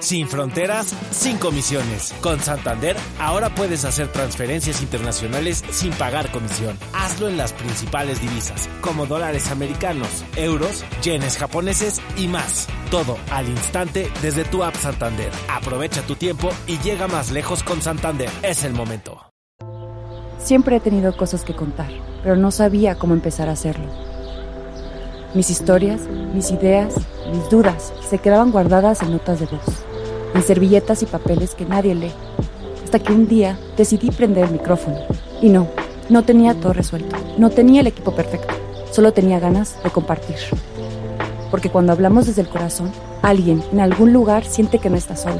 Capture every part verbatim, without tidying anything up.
Sin fronteras, sin comisiones. Con Santander, ahora puedes hacer transferencias internacionales sin pagar comisión. Hazlo en las principales divisas, como dólares americanos, euros, yenes japoneses y más. Todo al instante desde tu app Santander. Aprovecha tu tiempo y llega más lejos con Santander. Es el momento. Siempre he tenido cosas que contar, pero no sabía cómo empezar a hacerlo. Mis historias, mis ideas, mis dudas se quedaban guardadas en notas de voz, en servilletas y papeles que nadie lee. Hasta que un día decidí prender el micrófono. Y no, no tenía todo resuelto. No tenía el equipo perfecto. Solo tenía ganas de compartir. Porque cuando hablamos desde el corazón, alguien en algún lugar siente que no está solo.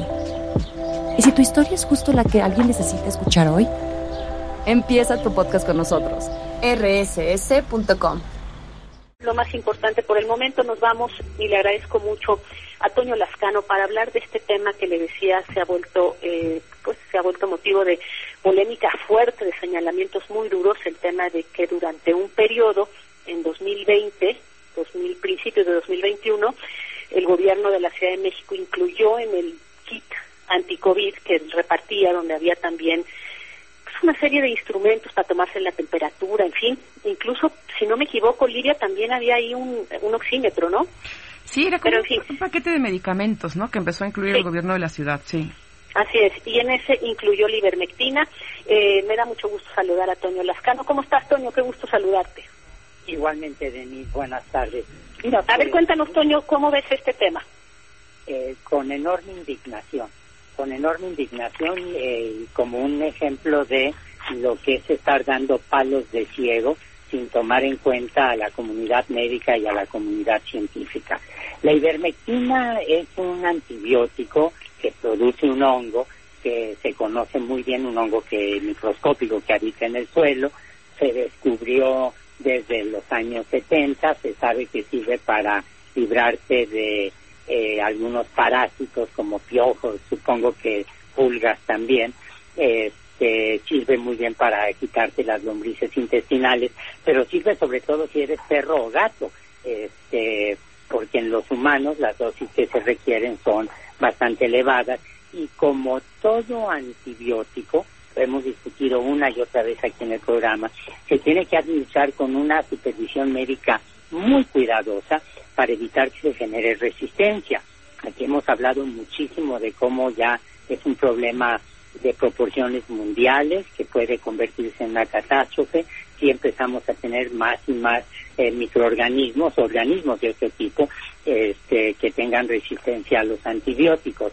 ¿Y si tu historia es justo la que alguien necesita escuchar hoy? Empieza tu podcast con nosotros. erre ese ese punto com. Lo más importante por el momento, nos vamos y le agradezco mucho a Toño Lascano para hablar de este tema que le decía se ha vuelto eh, pues se ha vuelto motivo de polémica fuerte, de señalamientos muy duros, el tema de que durante un periodo en dos mil veinte, dos mil principios de dos mil veintiuno, el gobierno de la Ciudad de México incluyó en el kit anti-COVID que repartía, donde había también una serie de instrumentos para tomarse la temperatura, en fin, incluso, si no me equivoco, Lidia, también había ahí un, un oxímetro, ¿no? Sí, era como Pero, en fin, un paquete de medicamentos, ¿no?, que empezó a incluir sí. el gobierno de la ciudad, sí. Así es, y en ese incluyó la ivermectina. Eh, me da mucho gusto saludar a Toño Lascano. ¿Cómo estás, Toño? Qué gusto saludarte. Igualmente, Denis, buenas tardes. Mira, a pues, ver, cuéntanos, Toño, ¿cómo ves este tema? Eh, con enorme indignación. con enorme indignación eh, como un ejemplo de lo que es estar dando palos de ciego sin tomar en cuenta a la comunidad médica y a la comunidad científica. La ivermectina es un antibiótico que produce un hongo que se conoce muy bien, un hongo que microscópico que habita en el suelo, se descubrió desde los años setenta, se sabe que sirve para librarse de Eh, algunos parásitos como piojos, supongo que pulgas también, este, sirve muy bien para quitarte las lombrices intestinales, pero sirve sobre todo si eres perro o gato, este, porque en los humanos las dosis que se requieren son bastante elevadas, y como todo antibiótico, lo hemos discutido una y otra vez aquí en el programa, se tiene que administrar con una supervisión médica muy cuidadosa para evitar que se genere resistencia. Aquí hemos hablado muchísimo de cómo ya es un problema de proporciones mundiales que puede convertirse en una catástrofe si empezamos a tener más y más eh, microorganismos, organismos de este tipo, este, que tengan resistencia a los antibióticos.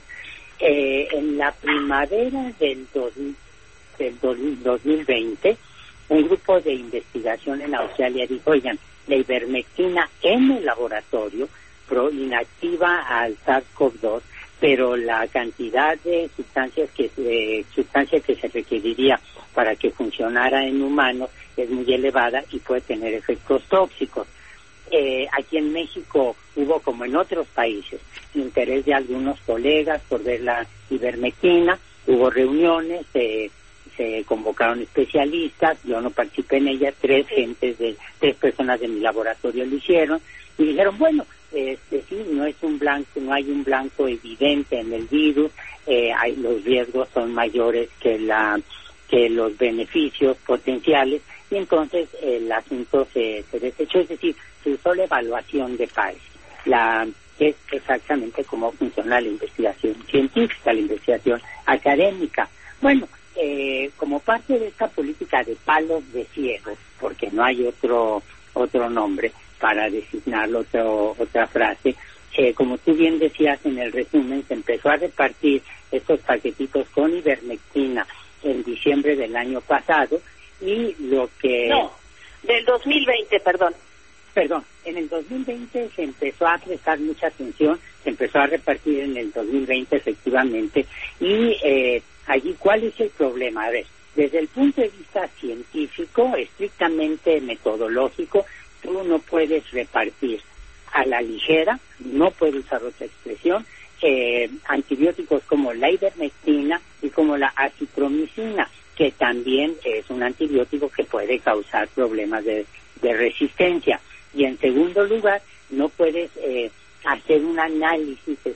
Eh, en la primavera del, dos, del dos mil veinte, un grupo de investigación en Australia dijo, oigan, la ivermectina en el laboratorio pro inactiva al SARS-CoV dos, pero la cantidad de sustancias que eh, sustancias que se requeriría para que funcionara en humanos es muy elevada y puede tener efectos tóxicos. Eh, aquí en México hubo, como en otros países, interés de algunos colegas por ver la ivermectina, hubo reuniones, eh, se convocaron especialistas, yo no participé en ellas, tres gentes de tres personas de mi laboratorio lo hicieron y dijeron, bueno, este sí, no es un blanco, no hay un blanco evidente en el virus, eh, hay, los riesgos son mayores que la que los beneficios potenciales, y entonces el asunto se, se desechó, es decir, se usó la evaluación de pares, la que es exactamente cómo funciona la investigación científica, la investigación académica. Bueno, Eh, como parte de esta política de palos de ciego, porque no hay otro otro nombre para designarlo, otro, otra frase, eh, como tú bien decías en el resumen, se empezó a repartir estos paquetitos con ivermectina en diciembre del año pasado, y lo que... No, del dos mil veinte, perdón. Perdón, en el dos mil veinte se empezó a prestar mucha atención, se empezó a repartir en el dos mil veinte efectivamente, y eh, allí, ¿cuál es el problema? A ver, desde el punto de vista científico, estrictamente metodológico, tú no puedes repartir a la ligera, no puedo usar otra expresión, eh, antibióticos como la ivermectina y como la acitromicina, que también es un antibiótico que puede causar problemas de, de resistencia. Y en segundo lugar, no puedes eh, hacer un análisis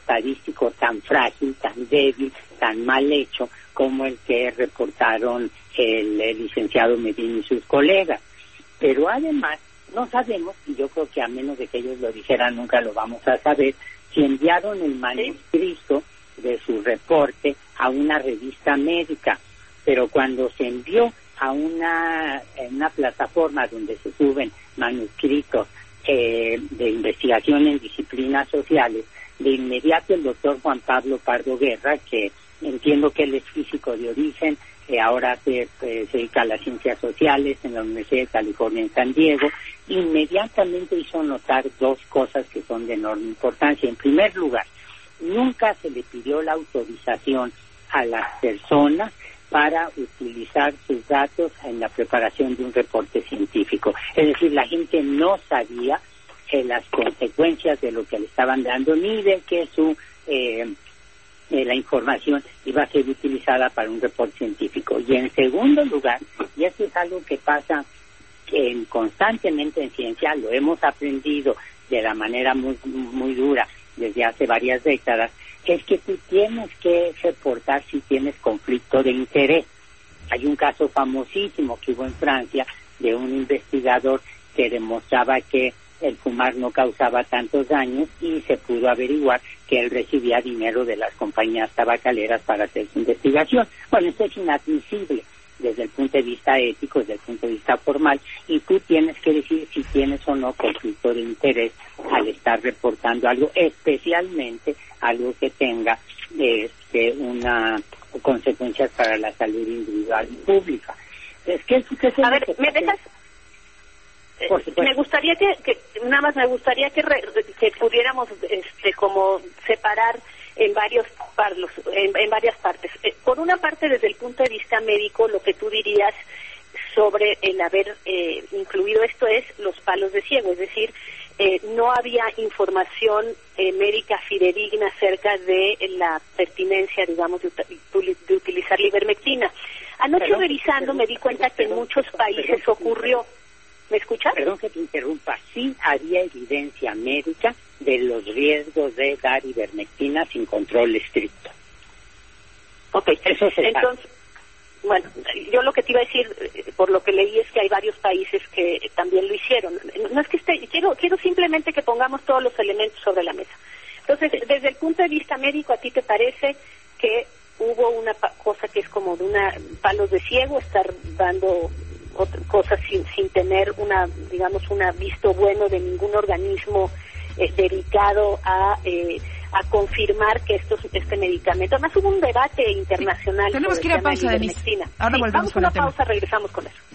estadístico tan frágil, tan débil, tan mal hecho como el que reportaron el, el licenciado Medina y sus colegas. Pero además no sabemos, y yo creo que a menos de que ellos lo dijeran nunca lo vamos a saber, si enviaron el manuscrito de su reporte a una revista médica, pero cuando se envió a una, una plataforma donde se suben manuscritos eh, de investigación en disciplinas sociales, de inmediato el doctor Juan Pablo Pardo Guerra, que entiendo que él es físico de origen, eh, ahora se, eh, se dedica a las ciencias sociales en la Universidad de California en San Diego, inmediatamente hizo notar dos cosas que son de enorme importancia. En primer lugar, nunca se le pidió la autorización a las personas para utilizar sus datos en la preparación de un reporte científico. Es decir, la gente no sabía eh, las consecuencias de lo que le estaban dando, ni de que su eh, eh, la información iba a ser utilizada para un reporte científico. Y en segundo lugar, y esto es algo que pasa en, constantemente en ciencia, lo hemos aprendido de la manera muy, muy dura desde hace varias décadas, es que tú tienes que reportar si tienes conflicto de interés. Hay un caso famosísimo que hubo en Francia de un investigador que demostraba que el fumar no causaba tantos daños y se pudo averiguar que él recibía dinero de las compañías tabacaleras para hacer su investigación. Bueno, esto es inadmisible desde el punto de vista ético, desde el punto de vista formal, y tú tienes que decir si tienes o no conflicto de interés al estar reportando algo, especialmente algo que tenga este, una consecuencias para la salud individual y pública. Es que, ¿qué es A ver, ¿me dejas? Me gustaría que, que nada más me gustaría que, re, que pudiéramos este como separar en varios parlos, en, en varias partes. Eh, por una parte, desde el punto de vista médico, lo que tú dirías sobre el haber eh, incluido esto es los palos de ciego, es decir, eh, no había información eh, médica fidedigna acerca de la pertinencia, digamos, de, de utilizar la ivermectina. Anoche perdón, revisando perdón, me di cuenta perdón, que en muchos países perdón, ocurrió. ¿Me escuchas? Perdón que te interrumpa. Sí había evidencia médica de los riesgos de dar ivermectina sin control estricto. Ok, eso se entonces, sabe. Bueno, yo lo que te iba a decir, por lo que leí, es que hay varios países que también lo hicieron. No es que esté, quiero, quiero simplemente que pongamos todos los elementos sobre la mesa. Entonces, desde el punto de vista médico, ¿a ti te parece que hubo una cosa que es como de una palos de ciego, estar dando otra cosas sin, sin tener una, digamos, una visto bueno de ningún organismo eh, dedicado a eh, a confirmar que esto este medicamento? Además hubo un debate internacional. Tenemos que ir a pausa, Denise. Sí, ahora volvemos vamos con a una el tema. pausa, regresamos con eso.